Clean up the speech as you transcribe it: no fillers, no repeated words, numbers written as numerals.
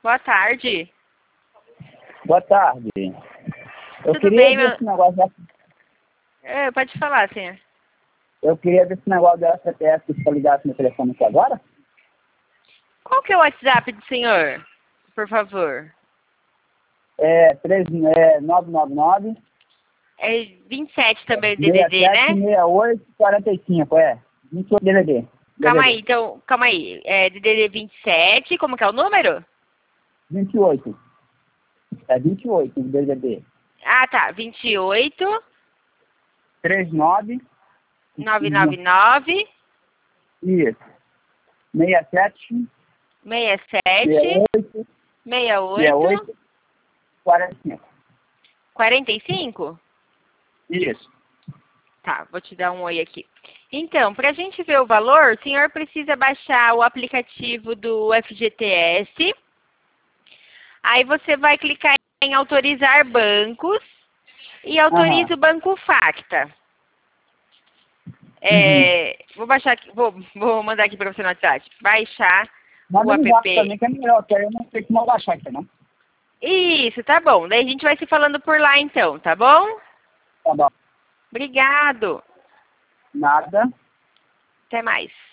Boa tarde. Boa tarde. Eu Tudo queria bem, ver esse negócio Pode falar, senhor. Eu queria ver esse negócio da FTS que você ligasse no telefone aqui agora. Qual que é o WhatsApp do senhor? Por favor. É 999 É 27 também o DDD, 67 né? 68 45, 28 DDD. Calma aí, então, calma aí. É DDD 27, como que é o número? 28. É 28 o DDD. Ah, tá. 28 39 999 isso. 67 67 68 68 45. 45? Isso. Tá, vou te dar um oi aqui. Então, para a gente ver o valor, o senhor precisa baixar o aplicativo do FGTS. Aí você vai clicar em autorizar bancos e autoriza o Banco Facta. Vou baixar aqui, vou mandar aqui para você no WhatsApp. Baixar o Manda no zap app. também, que é melhor, que aí eu não sei como eu baixar aqui, não. Isso, tá bom. Daí a gente vai se falando por lá então, tá bom? Tá bom. Obrigado. Nada. Até mais.